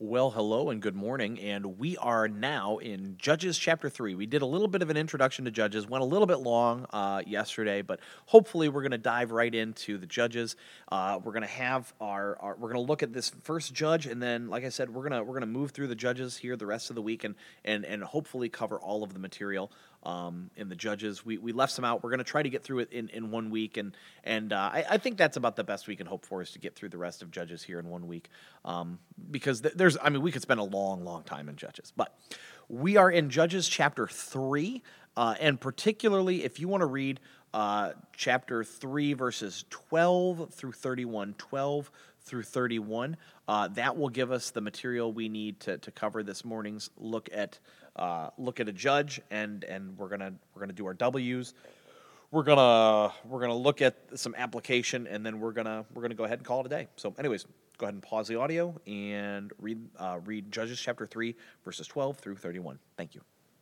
Well, hello and good morning, and we are now in Judges chapter 3. We did a little bit of an introduction to Judges, went a little bit long yesterday, but hopefully we're going to dive right into the Judges. We're going to have we're going to look at this first judge, and then, like I said, we're gonna move through the Judges here the rest of the week, and hopefully cover all of the material in the Judges. We left some out. We're going to try to get through it in 1 week, and I think that's about the best we can hope for, is to get through the rest of Judges here in 1 week, because we could spend a long, long time in Judges, but we are in Judges chapter 3, and particularly if you want to read chapter 3, verses 12 through 31, 12 through 31, that will give us the material we need to cover this morning's look at a judge, and we're gonna do our W's. We're gonna look at some application, and then we're gonna go ahead and call it a day. So, anyways, go ahead and pause the audio and read Judges chapter 3, verses 12 through 31. Thank you.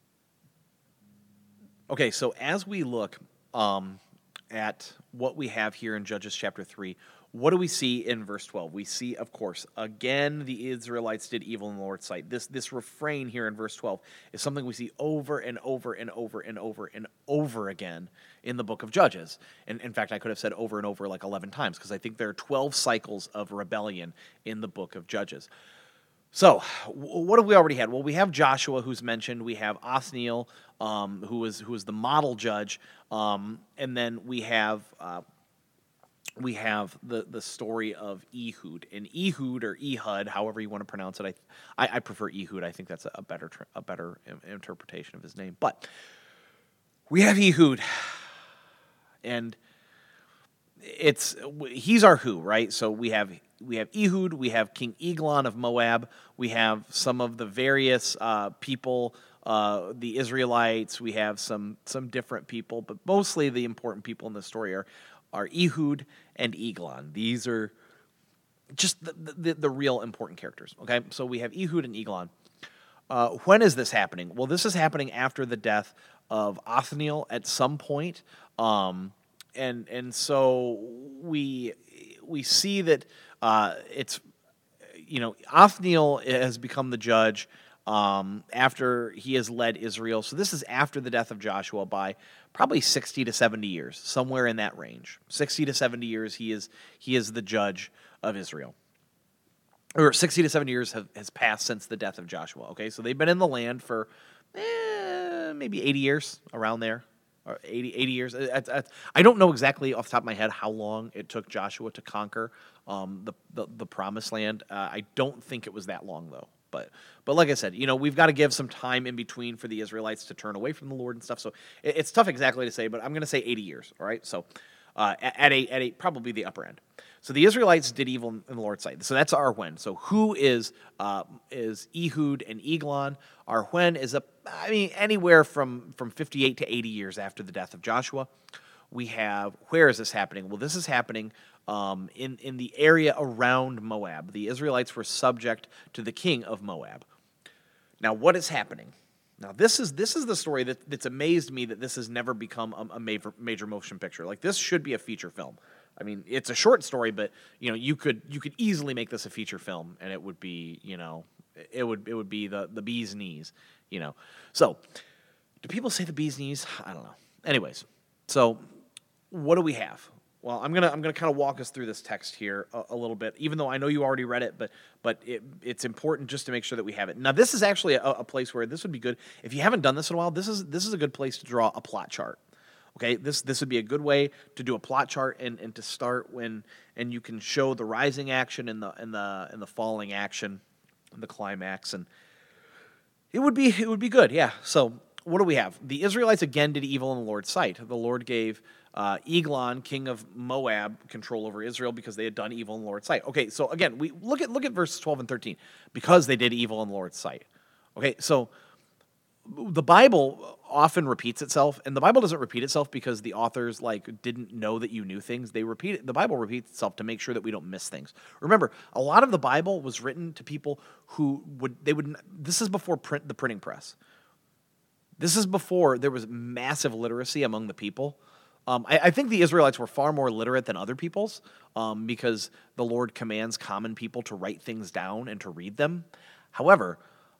Okay, so as we look at what we have here in Judges chapter 3, what do we see in verse 12? We see, of course, again, the Israelites did evil in the Lord's sight. This refrain here in verse 12 is something we see over and over and over and over and over again in the book of Judges. And in fact, I could have said over and over like 11 times, because I think there are 12 cycles of rebellion in the book of Judges. So, what have we already had? Well, we have Joshua, who's mentioned. We have Othniel, who was the model judge, and then we have the story of Ehud. And Ehud, or Ehud, however you want to pronounce it, I prefer Ehud. I think that's a better interpretation of his name. But we have Ehud, and he's our who, right? So we have Ehud, we have King Eglon of Moab, we have some of the various people, the Israelites, we have some different people, but mostly the important people in the story are Ehud and Eglon. These are just the real important characters, okay? So we have Ehud and Eglon. When is this happening? Well, this is happening after the death of Othniel at some point, and so we see that it's, Othniel has become the judge after he has led Israel. So this is after the death of Joshua by probably 60 to 70 years, somewhere in that range. 60 to 70 years he is the judge of Israel. Or 60 to 70 years has passed since the death of Joshua. Okay, so they've been in the land for maybe 80 years, around there. Or 80 years. I don't know exactly off the top of my head how long it took Joshua to conquer the Promised Land. I don't think it was that long, though. But like I said, we've got to give some time in between for the Israelites to turn away from the Lord and stuff. So it's tough exactly to say, but I'm going to say 80 years. All right, so at a probably the upper end. So the Israelites did evil in the Lord's sight. So that's our when. So who is Ehud and Eglon? Our when is anywhere from 58 to 80 years after the death of Joshua. We have, where is this happening? Well, this is happening in the area around Moab. The Israelites were subject to the king of Moab. Now, what is happening? Now, this is the story that's amazed me, that this has never become a major motion picture. Like, this should be a feature film. I mean, it's a short story, but you could easily make this a feature film, and it would be it would be the bee's knees. So, do people say the bee's knees? I don't know. Anyways, so what do we have? Well, I'm gonna kind of walk us through this text here a little bit, even though I know you already read it, but it's important just to make sure that we have it. Now, this is actually a place where this would be good. If you haven't done this in a while, this is a good place to draw a plot chart. Okay, this would be a good way to do a plot chart and to start and you can show the rising action and the falling action, the climax, and it would be good. Yeah. So what do we have? The Israelites again did evil in the Lord's sight. The Lord gave Eglon, king of Moab, control over Israel because they had done evil in the Lord's sight. Okay, so again, we look at verses 12 and 13. Because they did evil in the Lord's sight. Okay, so the Bible often repeats itself, and the Bible doesn't repeat itself because the authors didn't know that you knew things. The Bible repeats itself to make sure that we don't miss things. Remember, a lot of the Bible was written to people who this is before the printing press. This is before there was massive literacy among the people. I think the Israelites were far more literate than other peoples, because the Lord commands common people to write things down and to read them. However,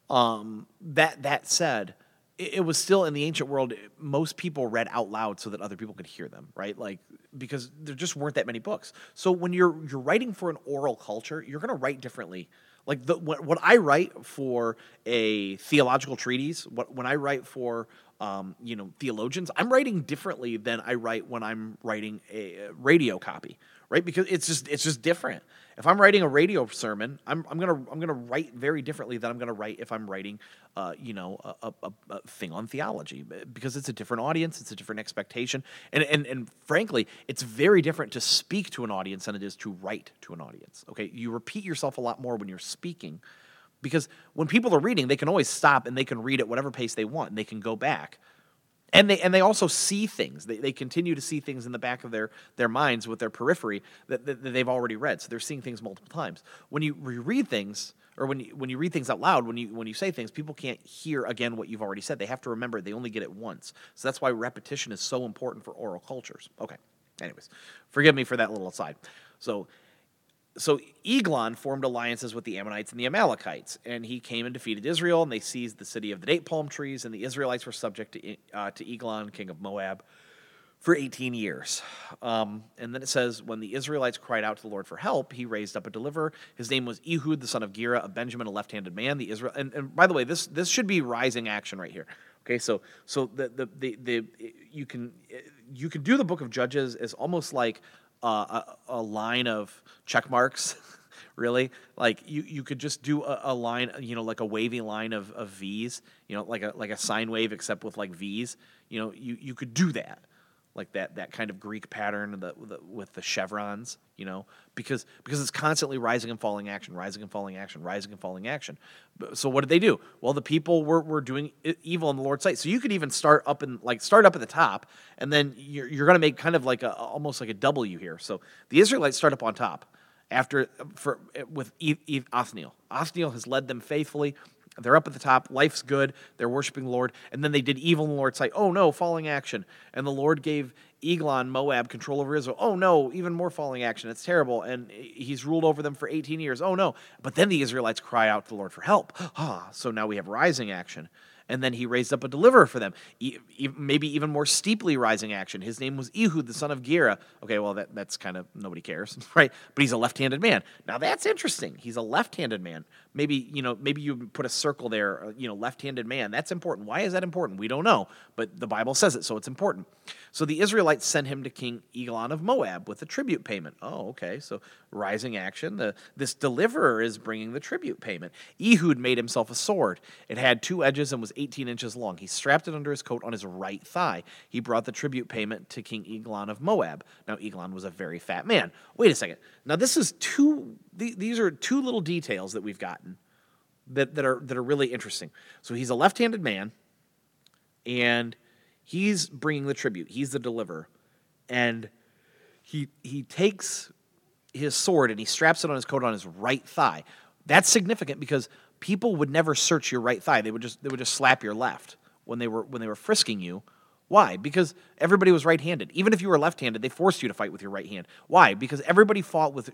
that said, it was still in the ancient world. Most people read out loud so that other people could hear them, right? Like, because there just weren't that many books. So when you're writing for an oral culture, you're going to write differently. Like what I write for a theological treatise, when I write for theologians, I'm writing differently than I write when I'm writing a radio copy, right? Because it's just different. If I'm writing a radio sermon, I'm gonna write very differently than I'm gonna write if I'm writing a thing on theology, because it's a different audience, it's a different expectation, and frankly, it's very different to speak to an audience than it is to write to an audience. Okay, you repeat yourself a lot more when you're speaking, because when people are reading, they can always stop and they can read at whatever pace they want, and they can go back. And they also see things. They continue to see things in the back of their minds with their periphery that they've already read. So they're seeing things multiple times. When you reread things, or when you read things out loud, when you say things, people can't hear again what you've already said. They have to remember it. They only get it once. So that's why repetition is so important for oral cultures. Okay. Anyways, forgive me for that little aside. So Eglon formed alliances with the Ammonites and the Amalekites, and he came and defeated Israel, and they seized the city of the date palm trees, and the Israelites were subject to Eglon, king of Moab, for 18 years. And then it says, when the Israelites cried out to the Lord for help, he raised up a deliverer. His name was Ehud, the son of Gera, of Benjamin, a left-handed man. And by the way, this should be rising action right here. Okay, so you can do the book of Judges as almost like a line of check marks, really. Like you could just do a line, like a wavy line of V's, like a sine wave except with like V's. You could do that, like that kind of Greek pattern with the chevrons, because it's constantly rising and falling action, rising and falling action, rising and falling action. So what did they do? Well, the people were doing evil in the Lord's sight. So you could even start up at the top, and then you're going to make kind of like almost like a W here. So the Israelites start up on top with Othniel. Othniel has led them faithfully. They're up at the top. Life's good. They're worshiping the Lord. And then they did evil in the Lord's sight. Oh, no, falling action. And the Lord gave Eglon, Moab, control over Israel. Oh, no, even more falling action. It's terrible. And he's ruled over them for 18 years. Oh, no. But then the Israelites cry out to the Lord for help. So now we have rising action. And then he raised up a deliverer for them, maybe even more steeply rising action. His name was Ehud, the son of Gera. Okay, well, that's kind of, nobody cares, right? But he's a left-handed man. Now, that's interesting. He's a left-handed man. Maybe you put a circle there, left-handed man. That's important. Why is that important? We don't know, but the Bible says it, so it's important. So the Israelites sent him to King Eglon of Moab with a tribute payment. Oh, okay, so rising action. This deliverer is bringing the tribute payment. Ehud made himself a sword. It had two edges and was 18 inches long. He strapped it under his coat on his right thigh. He brought the tribute payment to King Eglon of Moab. Now, Eglon was a very fat man. Wait a second. Now, these are two little details that we've gotten that are really interesting. So he's a left-handed man, and he's bringing the tribute. He's the deliverer. And he takes his sword and he straps it on his coat on his right thigh. That's significant because people would never search your right thigh. They would just slap your left when they were frisking you. Why? Because everybody was right-handed. Even if you were left-handed, they forced you to fight with your right hand. Why? Because everybody fought with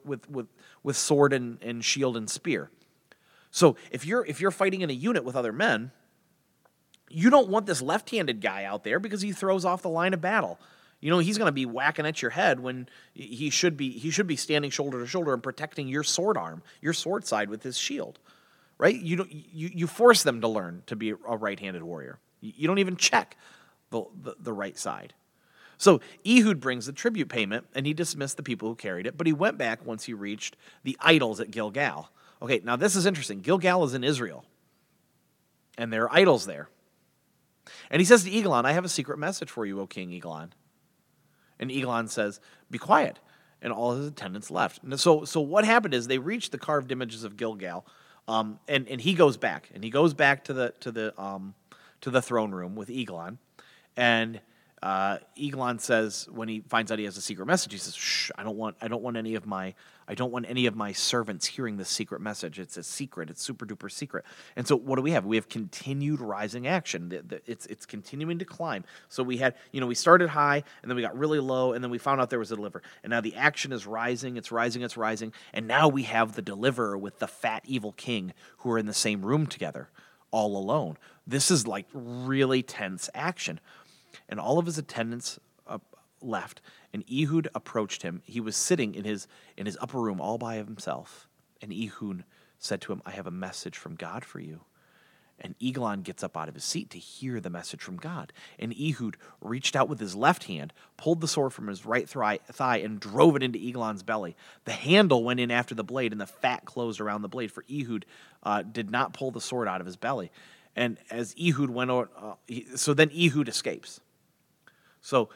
sword and shield and spear. So if you're fighting in a unit with other men, you don't want this left-handed guy out there because he throws off the line of battle. He's going to be whacking at your head when he should be standing shoulder to shoulder and protecting your sword arm, your sword side with his shield. Right? You force them to learn to be a right-handed warrior. You don't even check the right side. So Ehud brings the tribute payment, and he dismissed the people who carried it, but he went back once he reached the idols at Gilgal. Okay, now this is interesting. Gilgal is in Israel, and there are idols there. And he says to Eglon, I have a secret message for you, O King Eglon. And Eglon says, be quiet. And all his attendants left. And so what happened is they reached the carved images of Gilgal, and he goes back. And he goes back to the throne room with Eglon. And Eglon says, when he finds out he has a secret message, he says, "Shh! I don't want any of my I don't want any of my servants hearing this secret message. It's a secret. It's super duper secret. And so what do we have? We have continued rising action. It's continuing to climb. So we had, we started high, and then we got really low, and then we found out there was a deliverer. And now the action is rising. It's rising. It's rising. And now we have the deliverer with the fat evil king who are in the same room together, all alone. This is like really tense action. And all of his attendants left, and Ehud approached him. He was sitting in his upper room all by himself. And Ehud said to him, I have a message from God for you. And Eglon gets up out of his seat to hear the message from God. And Ehud reached out with his left hand, pulled the sword from his right thigh, and drove it into Eglon's belly. The handle went in after the blade, and the fat closed around the blade, for Ehud did not pull the sword out of his belly. And as Ehud went over, so then Ehud escapes. So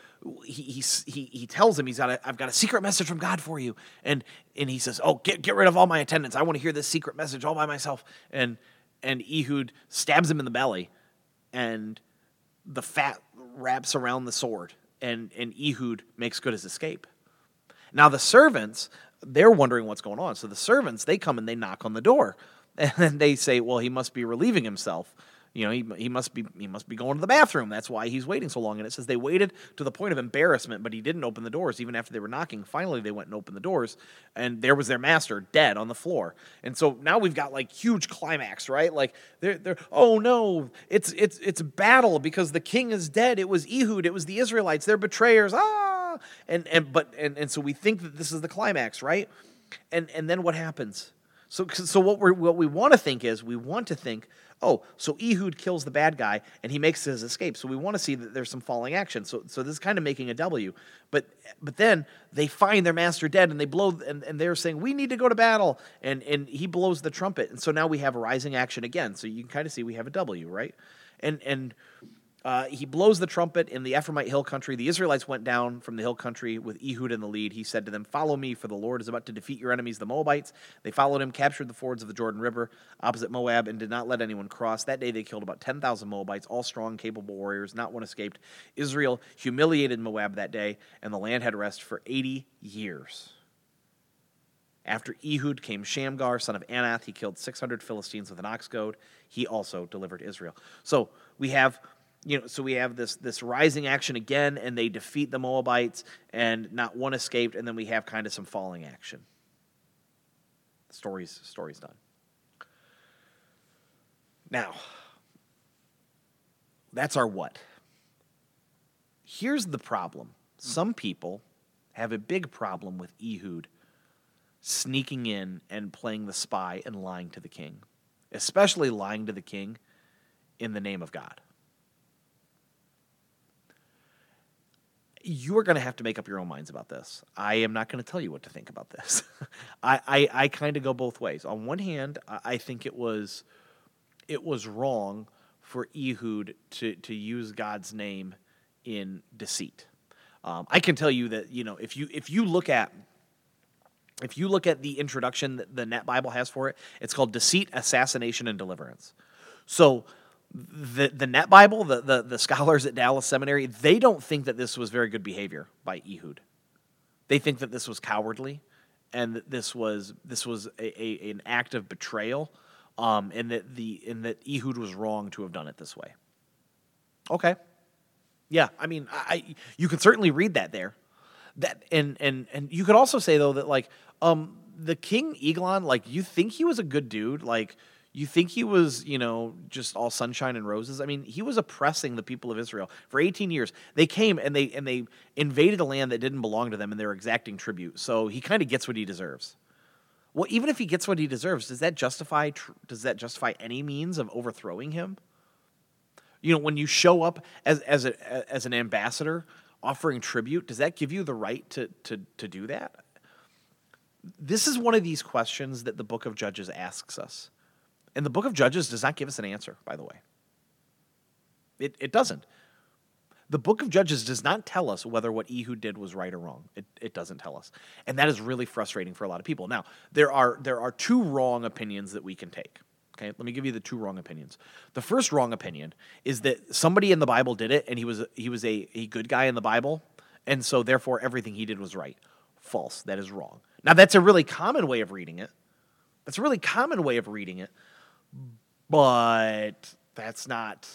he tells him I've got a secret message from God for you, and he says, "Oh, get rid of all my attendants. I want to hear this secret message all by myself." And Ehud stabs him in the belly, and the fat wraps around the sword, and Ehud makes good his escape. Now the servants, they're wondering what's going on. So the servants, they come and they knock on the door, and they say, "Well, he must be relieving himself. He must be going to the bathroom. That's why he's waiting so long." And it says they waited to the point of embarrassment, but he didn't open the doors even after they were knocking. Finally, they went and opened the doors, and there was their master dead on the floor. And so now we've got like huge climax, right? Like they're oh no, it's battle because the king is dead. It was Ehud. It was the Israelites. They're betrayers. And so we think that this is the climax, right? And then what happens? So what we want to think is oh, so Ehud kills the bad guy and he makes his escape. So we want to see that there's some falling action. So this is kind of making a W. But then they find their master dead, and they blow, and they're saying, we need to go to battle. And he blows the trumpet. And so now we have a rising action again. So you can kind of see we have a W, right? And he blows the trumpet in the Ephraimite hill country. The Israelites went down from the hill country with Ehud in the lead. He said to them, "Follow me, for the Lord is about to defeat your enemies, the Moabites." They followed him, captured the fords of the Jordan River opposite Moab, and did not let anyone cross. That day they killed about 10,000 Moabites, all strong, capable warriors. Not one escaped. Israel humiliated Moab that day, and the land had rest for 80 years. After Ehud came Shamgar, son of Anath. He killed 600 Philistines with an ox goad. He also delivered Israel. So we have this rising action again, and they defeat the Moabites, and not one escaped, and then we have kind of some falling action. The story's done. Now, that's our what. Here's the problem. Some people have a big problem with Ehud sneaking in and playing the spy and lying to the king, especially lying to the king in the name of God. You are going to have to make up your own minds about this. I am not going to tell you what to think about this. I kind of go both ways. On one hand, I think it was wrong for Ehud to use God's name in deceit. I can tell you that if you look at the introduction that the Net Bible has for it, it's called Deceit, Assassination, and Deliverance. So the Net Bible, the scholars at Dallas Seminary, they don't think that this was very good behavior by Ehud. They think that this was cowardly, and that this was an act of betrayal, and that Ehud was wrong to have done it this way. Okay, yeah, I mean, you can certainly read that there. That and you could also say though that the king Eglon, you think he was a good dude, you think he was, just all sunshine and roses? I mean, he was oppressing the people of Israel for 18 years. They came and they invaded a land that didn't belong to them, and they were exacting tribute. So he kind of gets what he deserves. Well, even if he gets what he deserves, does that justify any means of overthrowing him? When you show up as an ambassador offering tribute, does that give you the right to do that? This is one of these questions that the book of Judges asks us. And the book of Judges does not give us an answer, by the way. It doesn't. The book of Judges does not tell us whether what Ehud did was right or wrong. It doesn't tell us. And that is really frustrating for a lot of people. Now, there are two wrong opinions that we can take. Okay, let me give you the two wrong opinions. The first wrong opinion is that somebody in the Bible did it, and he was a good guy in the Bible, and so therefore everything he did was right. False. That is wrong. Now, that's a really common way of reading it. That's a really common way of reading it, but that's not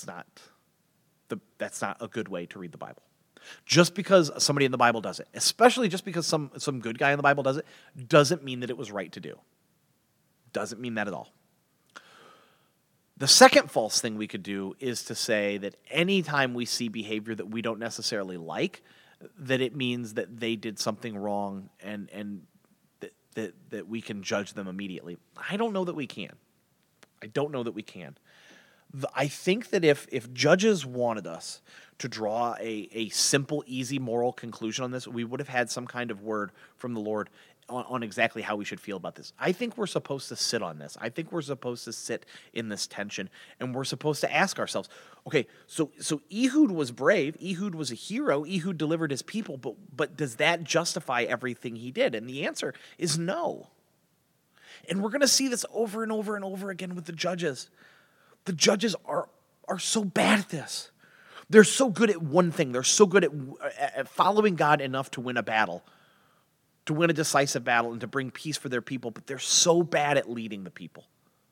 a good way to read the Bible. Just because somebody in the Bible does it, especially just because some good guy in the Bible does it, doesn't mean that it was right to do. Doesn't mean that at all. The second false thing we could do is to say that anytime we see behavior that we don't necessarily like, that it means that they did something wrong and that we can judge them immediately. I don't know that we can. I don't know that we can. I think that if judges wanted us to draw a simple, easy moral conclusion on this, we would have had some kind of word from the Lord on exactly how we should feel about this. I think we're supposed to sit on this. I think we're supposed to sit in this tension, and we're supposed to ask ourselves, okay, so Ehud was brave. Ehud was a hero. Ehud delivered his people, but does that justify everything he did? And the answer is no. And we're going to see this over and over and over again with the judges. The judges are so bad at this. They're so good at one thing. They're so good at following God enough to win a battle, to win a decisive battle, and to bring peace for their people, but they're so bad at leading the people.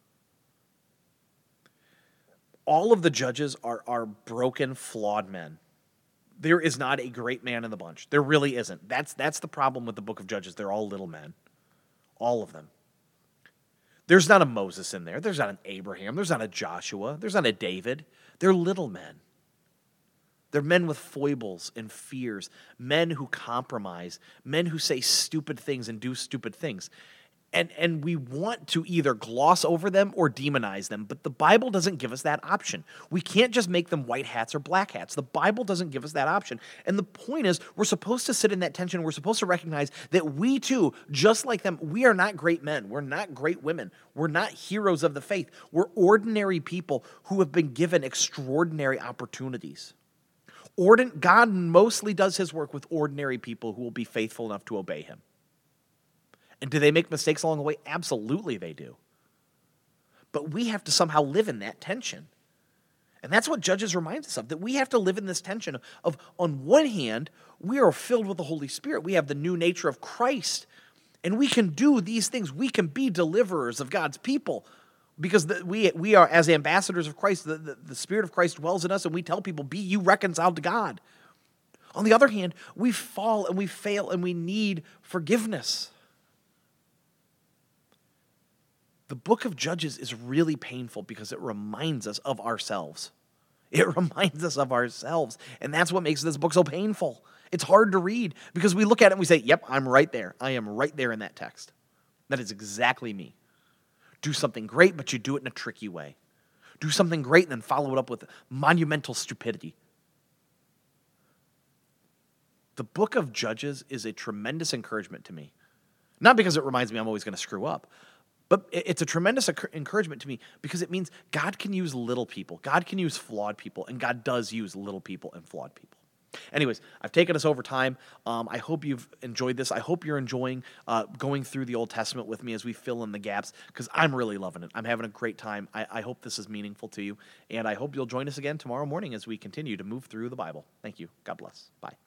All of the judges are broken, flawed men. There is not a great man in the bunch. There really isn't. That's the problem with the book of Judges. They're all little men. All of them. There's not a Moses in there. There's not an Abraham. There's not a Joshua. There's not a David. They're little men. They're men with foibles and fears, men who compromise, men who say stupid things and do stupid things. And we want to either gloss over them or demonize them, but the Bible doesn't give us that option. We can't just make them white hats or black hats. The Bible doesn't give us that option. And the point is, we're supposed to sit in that tension. We're supposed to recognize that we too, just like them, we are not great men. We're not great women. We're not heroes of the faith. We're ordinary people who have been given extraordinary opportunities. God mostly does his work with ordinary people who will be faithful enough to obey him. And do they make mistakes along the way? Absolutely they do. But we have to somehow live in that tension. And that's what Judges reminds us of, that we have to live in this tension of, on one hand, we are filled with the Holy Spirit. We have the new nature of Christ. And we can do these things. We can be deliverers of God's people. Because we are, as ambassadors of Christ, the Spirit of Christ dwells in us, and we tell people, be you reconciled to God. On the other hand, we fall and we fail and we need forgiveness. The book of Judges is really painful because it reminds us of ourselves. It reminds us of ourselves, and that's what makes this book so painful. It's hard to read because we look at it and we say, yep, I'm right there. I am right there in that text. That is exactly me. Do something great, but you do it in a tricky way. Do something great and then follow it up with monumental stupidity. The book of Judges is a tremendous encouragement to me. Not because it reminds me I'm always going to screw up, but it's a tremendous encouragement to me because it means God can use little people. God can use flawed people, and God does use little people and flawed people. Anyways, I've taken us over time. I hope you've enjoyed this. I hope you're enjoying going through the Old Testament with me as we fill in the gaps, because I'm really loving it. I'm having a great time. I hope this is meaningful to you, and I hope you'll join us again tomorrow morning as we continue to move through the Bible. Thank you. God bless. Bye.